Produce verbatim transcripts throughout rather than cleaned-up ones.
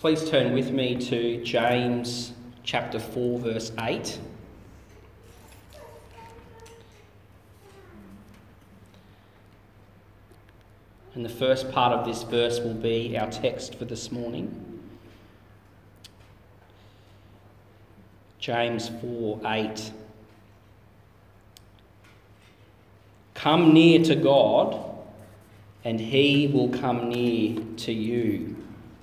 Please turn with me to James chapter four, verse eight. And the first part of this verse will be our text for this morning. James four eight. Come near to God, and he will come near to you.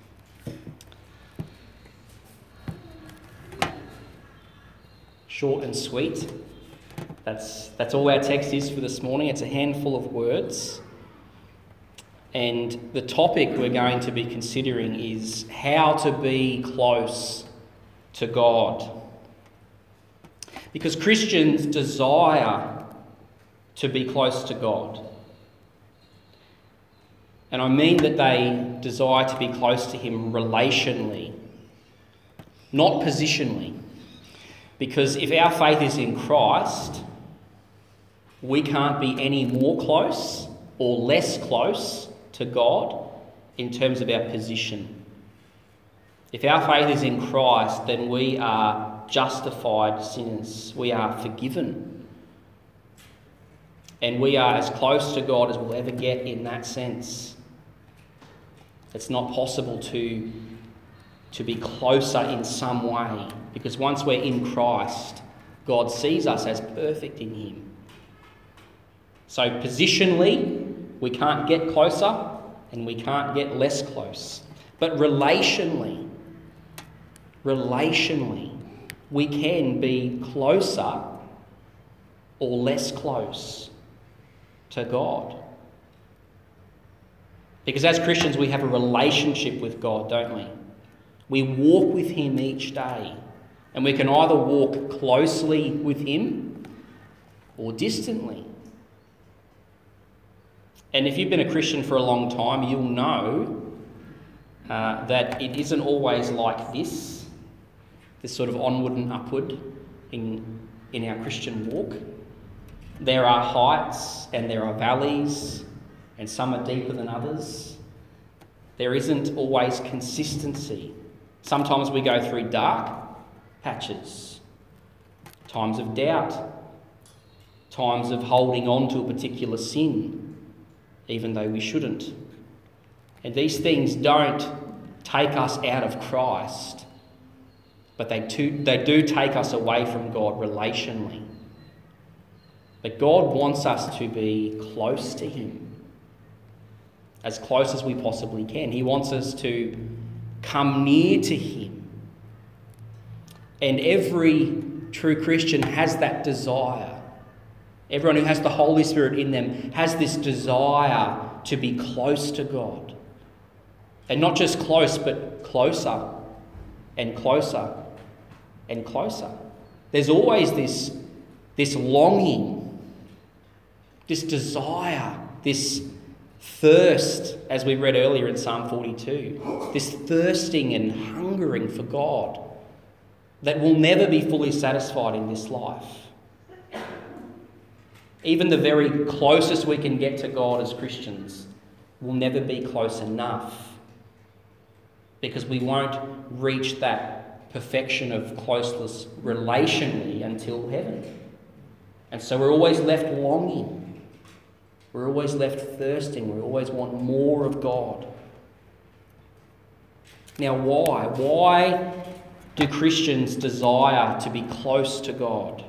Short and sweet. That's, that's all our text is for this morning. It's a handful of words. And the topic we're going to be considering is how to be close to God. Because Christians desire to be close to God. And I mean that they desire to be close to him relationally, not positionally. Because if our faith is in Christ, we can't be any more close or less close to God in terms of our position. If our faith is in Christ, then we are justified sinners. We are forgiven. And we are as close to God as we'll ever get in that sense. It's not possible to, to be closer in some way, because once we're in Christ, God sees us as perfect in him. So positionally, we can't get closer and we can't get less close. But relationally, relationally, we can be closer or less close to God. Because as Christians, we have a relationship with God, don't we? We walk with him each day. And we can either walk closely with him or distantly. And if you've been a Christian for a long time, you'll know uh, that it isn't always like this, this sort of onward and upward in, in our Christian walk. There are heights and there are valleys, and some are deeper than others. There isn't always consistency. Sometimes we go through dark patches, times of doubt, times of holding on to a particular sin, even though we shouldn't. And these things don't take us out of Christ, but they, too, they do take us away from God relationally. But God wants us to be close to him, as close as we possibly can. He wants us to come near to him. And every true Christian has that desire. Everyone who has the Holy Spirit in them has this desire to be close to God. And not just close, but closer and closer and closer. There's always this, this longing, this desire, this thirst, as we read earlier in Psalm forty-two, this thirsting and hungering for God that will never be fully satisfied in this life. Even the very closest we can get to God as Christians will never be close enough, because we won't reach that perfection of closeness relationally until heaven. And so we're always left longing. We're always left thirsting. We always want more of God. Now, why? Why do Christians desire to be close to God?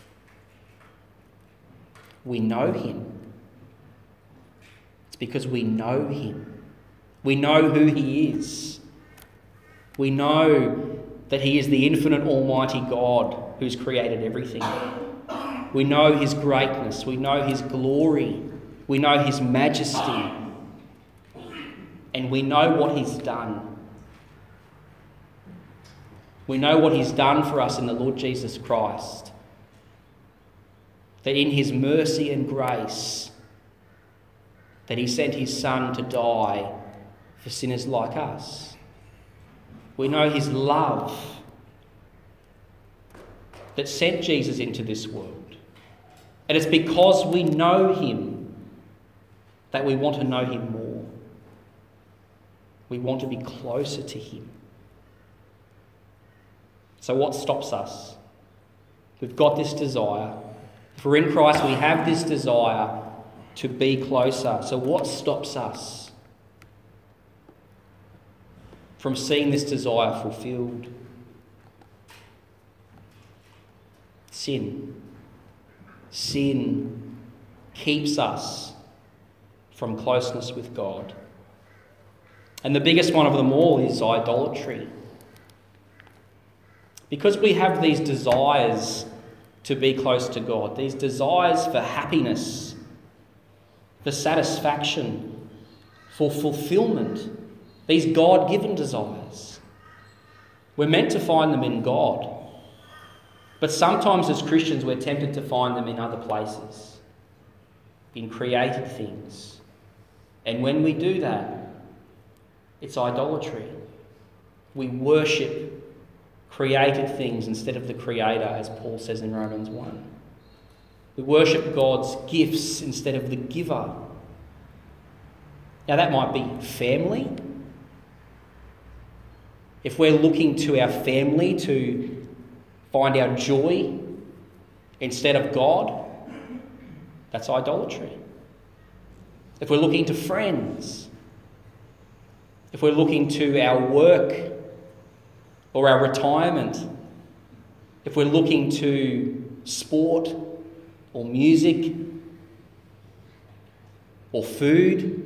We know him. It's because we know him. We know who he is. We know that he is the infinite almighty God who's created everything. We know his greatness. We know his glory. We know his majesty. And we know what he's done. We know what he's done for us in the Lord Jesus Christ. That in his mercy and grace, that he sent his Son to die for sinners like us. We know his love that sent Jesus into this world. And it's because we know him that we want to know him more. We want to be closer to him. So what stops us? We've got this desire. If we're in Christ, we have this desire to be closer. So what stops us from seeing this desire fulfilled? Sin. Sin keeps us from closeness with God. And the biggest one of them all is idolatry. Because we have these desires to be close to God, these desires for happiness, for satisfaction, for fulfillment, these God-given desires, we're meant to find them in God. But sometimes as Christians we're tempted to find them in other places, in created things. And when we do that, it's idolatry. We worship created things instead of the Creator, as Paul says in Romans one. We worship God's gifts instead of the giver. Now that might be family. If we're looking to our family to find our joy instead of God, that's idolatry. If we're looking to friends, if we're looking to our work or our retirement, if we're looking to sport or music or food,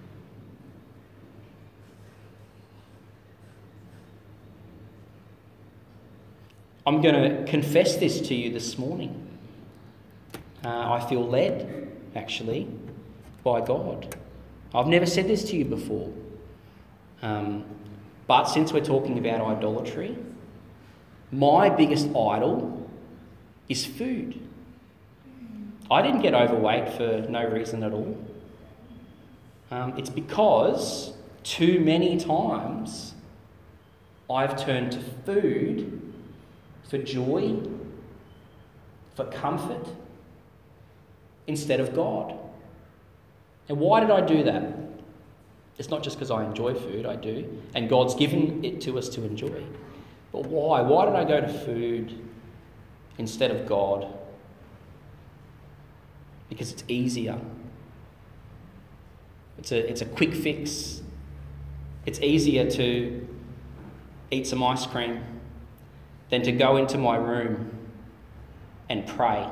I'm going to confess this to you this morning. Uh, I feel led, actually, by God. I've never said this to you before. Um, but since we're talking about idolatry, my biggest idol is food. I didn't get overweight for no reason at all. Um, it's because too many times I've turned to food for joy, for comfort, instead of God. And why did I do that? It's not just because I enjoy food, I do, and God's given it to us to enjoy. But why? Why did I go to food instead of God? Because it's easier. It's a, it's a quick fix. It's easier to eat some ice cream than to go into my room and pray.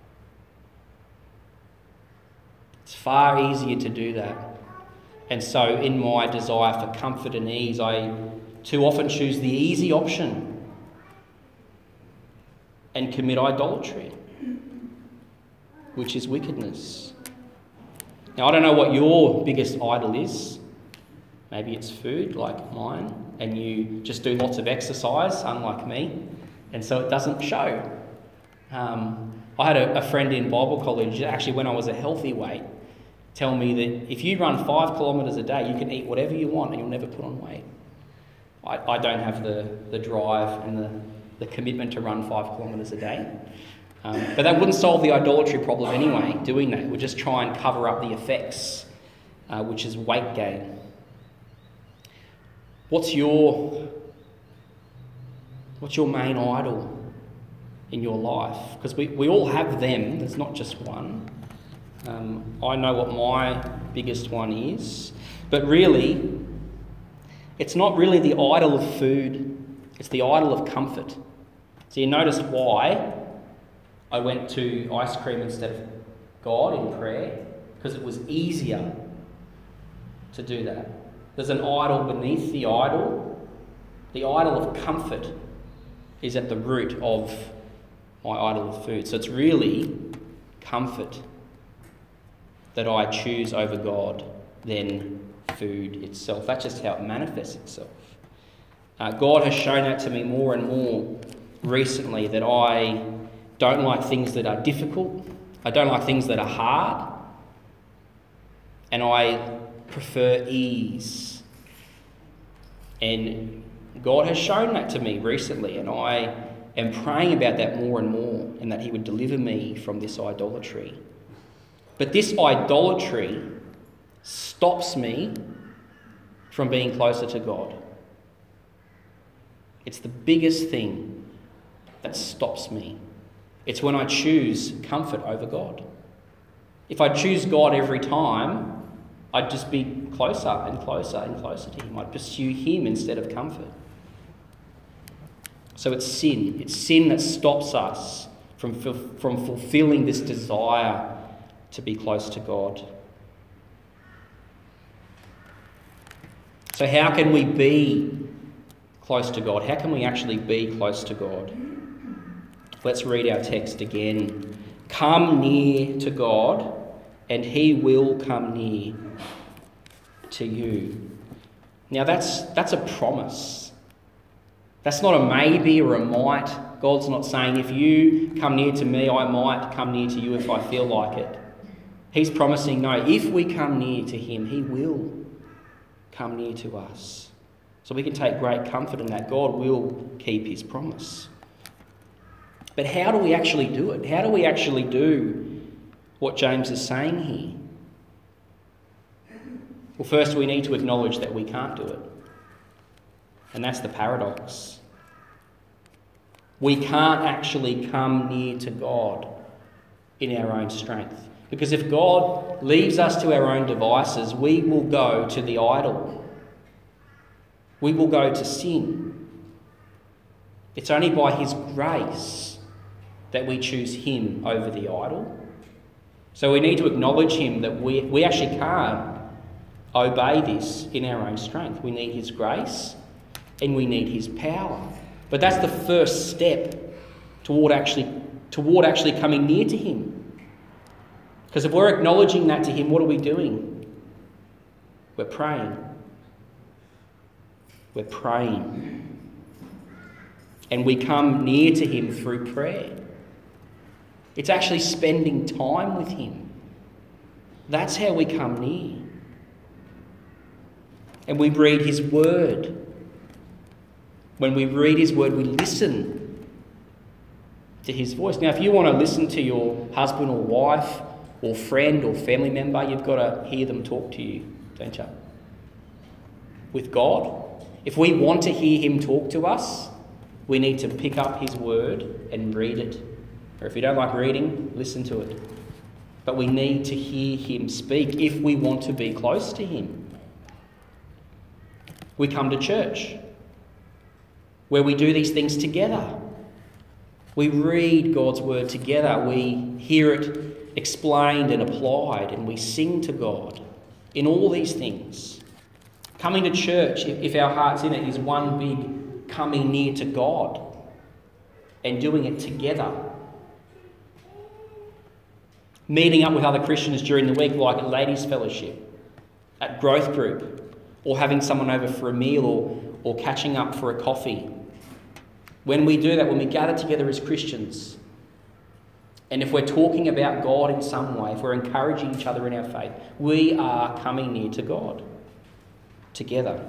It's far easier to do that. And so in my desire for comfort and ease, I too often choose the easy option and commit idolatry, which is wickedness. Now, I don't know what your biggest idol is. Maybe it's food, like mine, and you just do lots of exercise, unlike me, and so it doesn't show. Um, I had a, a friend in Bible college, actually when I was a healthy weight, tell me that if you run five kilometres a day, you can eat whatever you want and you'll never put on weight. I, I don't have the, the drive and the, the commitment to run five kilometres a day. Um, but that wouldn't solve the idolatry problem anyway, doing that. We'd just try and cover up the effects, uh, which is weight gain. What's your, what's your main idol in your life? Because we, we all have them, there's not just one. Um, I know what my biggest one is, but really, it's not really the idol of food, it's the idol of comfort. So you notice why I went to ice cream instead of God in prayer, because it was easier to do that. There's an idol beneath the idol. The idol of comfort is at the root of my idol of food. So it's really comfort that I choose over God than food itself. That's just how it manifests itself. Uh, God has shown that to me more and more recently, that I don't like things that are difficult. I don't like things that are hard. And I prefer ease. And God has shown that to me recently, and I am praying about that more and more, and that he would deliver me from this idolatry. But this idolatry stops me from being closer to God. It's the biggest thing that stops me. It's when I choose comfort over God. If I choose God every time, I'd just be closer and closer and closer to him. I'd pursue him instead of comfort. So it's sin. It's sin that stops us from, from fulfilling this desire to be close to God. So how can we be close to God? How can we actually be close to God? Let's read our text again. Come near to God, and he will come near to you. Now that's that's a promise. That's not a maybe or a might. God's not saying, if you come near to me, I might come near to you if I feel like it. He's promising, no, if we come near to him, he will come near to us. So we can take great comfort in that. God will keep his promise. But how do we actually do it? How do we actually do what James is saying here? Well, first we need to acknowledge that we can't do it. And that's the paradox. We can't actually come near to God in our own strength. Because if God leaves us to our own devices, we will go to the idol. We will go to sin. It's only by his grace that we choose him over the idol. So we need to acknowledge him that we, we actually can't obey this in our own strength. We need his grace and we need his power. But that's the first step toward actually, toward actually coming near to him. Because if we're acknowledging that to him, what are we doing? We're praying. We're praying. And we come near to him through prayer. It's actually spending time with him. That's how we come near. And we read his word. When we read his word, we listen to his voice. Now, if you want to listen to your husband or wife or friend or family member, you've got to hear them talk to you, don't you? With God, if we want to hear him talk to us, we need to pick up his word and read it. Or if you don't like reading, listen to it. But we need to hear him speak if we want to be close to him. We come to church, where we do these things together. We read God's word together. We hear it explained and applied, and we sing to God in all these things. Coming to church, if our heart's in it, is one big coming near to God and doing it together. Meeting up with other Christians during the week, like at Ladies' Fellowship, at Growth Group, or having someone over for a meal, or, or catching up for a coffee. When we do that, when we gather together as Christians, and if we're talking about God in some way, if we're encouraging each other in our faith, we are coming near to God together.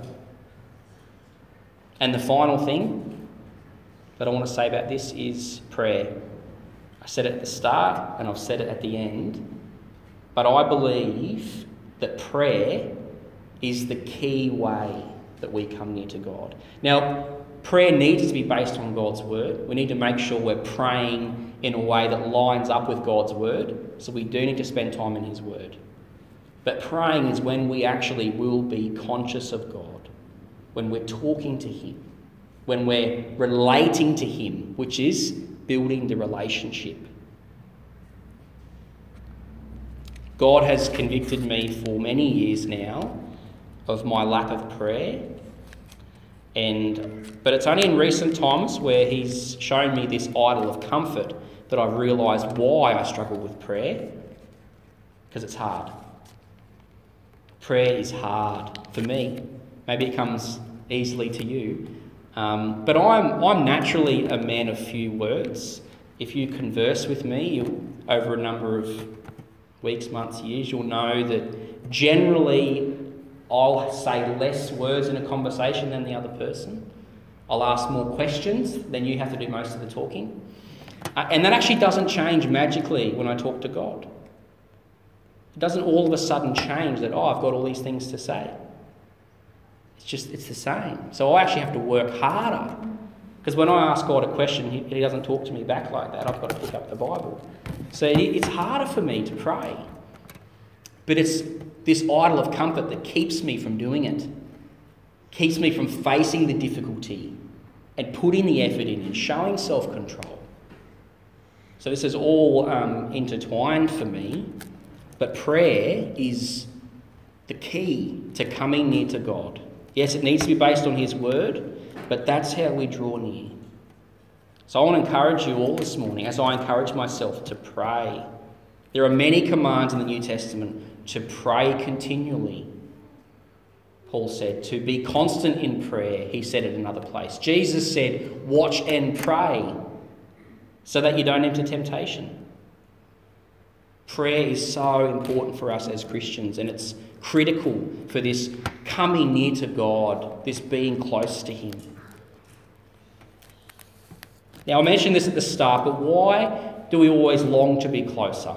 And the final thing that I want to say about this is prayer. I said it at the start and I've said it at the end, but I believe that prayer is the key way that we come near to God. Now, prayer needs to be based on God's word. We need to make sure we're praying in a way that lines up with God's word, so we do need to spend time in his word. But praying is when we actually will be conscious of God, when we're talking to him, when we're relating to him, which is building the relationship. God has convicted me for many years now of my lack of prayer, and but it's only in recent times where he's shown me this idol of comfort that I've realised why I struggle with prayer, because it's hard. Prayer is hard for me. Maybe it comes easily to you. Um, but I'm I'm naturally a man of few words. If you converse with me you'll, over a number of weeks, months, years, you'll know that generally I'll say less words in a conversation than the other person. I'll ask more questions, then you have to do most of the talking. Uh, and that actually doesn't change magically when I talk to God. It doesn't all of a sudden change that, oh, I've got all these things to say. It's just, it's the same. So I actually have to work harder Because when I ask God a question, he, he doesn't talk to me back like that. I've got to pick up the Bible. So it, it's harder for me to pray. But it's this idol of comfort that keeps me from doing it. Keeps me from facing the difficulty and putting the effort in and showing self-control. So this is all um, intertwined for me. But prayer is the key to coming near to God. Yes, it needs to be based on his word, but that's how we draw near. So I want to encourage you all this morning, as I encourage myself, to pray. There are many commands in the New Testament to pray continually. Paul said, to be constant in prayer, he said at another place. Jesus said, watch and pray so that you don't enter temptation. Prayer is so important for us as Christians, and it's critical for this coming near to God, this being close to him. Now, I mentioned this at the start, but why do we always long to be closer?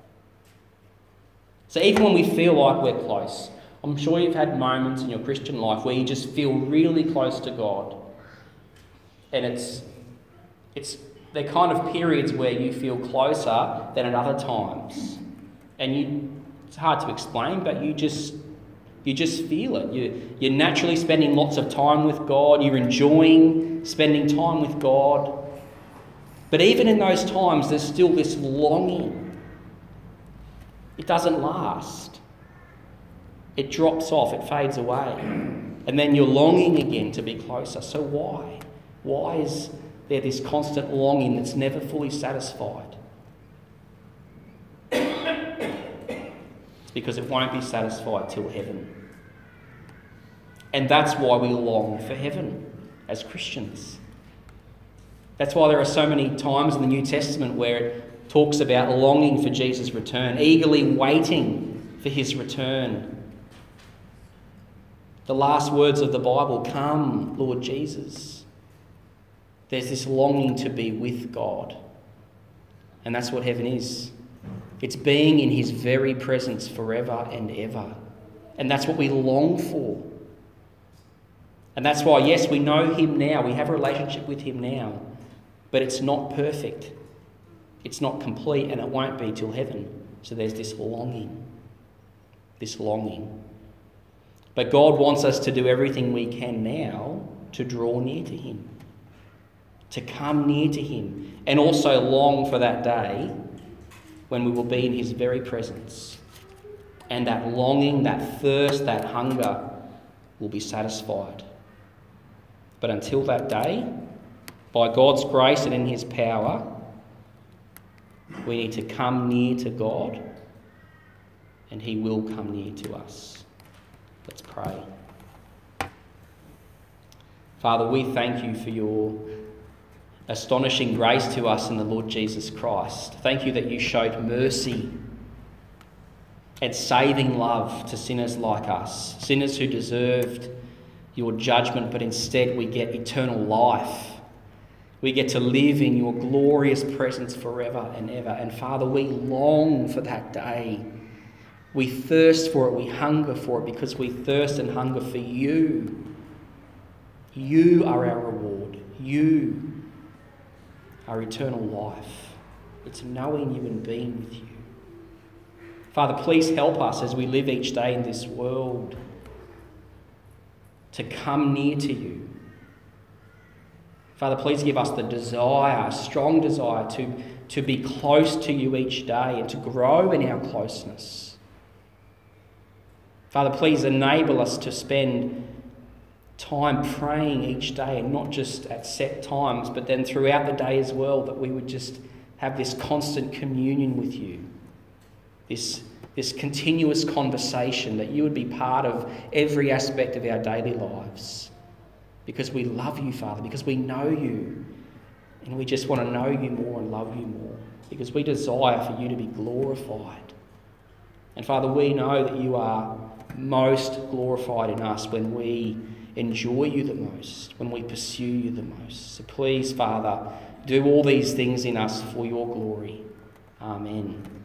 So even when we feel like we're close, I'm sure you've had moments in your Christian life where you just feel really close to God. And it's, it's they're kind of periods where you feel closer than at other times. And you, it's hard to explain, but you just you just feel it. You, you're naturally spending lots of time with God. You're enjoying spending time with God. But even in those times, there's still this longing. It doesn't last. It drops off, it fades away. And then you're longing again to be closer. So why? Why is there this constant longing that's never fully satisfied? It's because it won't be satisfied till heaven. And that's why we long for heaven as Christians. That's why there are so many times in the New Testament where it talks about longing for Jesus' return, eagerly waiting for his return. The last words of the Bible, come, Lord Jesus. There's this longing to be with God. And that's what heaven is. It's being in his very presence forever and ever. And that's what we long for. And that's why, yes, we know him now. We have a relationship with him now. But it's not perfect. It's not complete, and it won't be till heaven. So there's this longing. This longing. But God wants us to do everything we can now to draw near to him, to come near to him, and also long for that day when we will be in his very presence. And that longing, that thirst, that hunger will be satisfied. But until that day, by God's grace and in his power, we need to come near to God, and he will come near to us. Let's pray. Father, we thank you for your astonishing grace to us in the Lord Jesus Christ. Thank you that you showed mercy and saving love to sinners like us, sinners who deserved your judgment, but instead we get eternal life. We get to live in your glorious presence forever and ever. And Father, we long for that day. We thirst for it, we hunger for it, because we thirst and hunger for you. You are our reward. You are eternal life. It's knowing you and being with you. Father, please help us as we live each day in this world to come near to you. Father, please give us the desire, a strong desire to, to be close to you each day and to grow in our closeness. Father, please enable us to spend time praying each day, and not just at set times, but then throughout the day as well, that we would just have this constant communion with you, this, this continuous conversation, that you would be part of every aspect of our daily lives. Because we love you, Father, because we know you, and we just want to know you more and love you more, because we desire for you to be glorified. And Father, we know that you are most glorified in us when we enjoy you the most, when we pursue you the most. So please, Father, do all these things in us for your glory. Amen.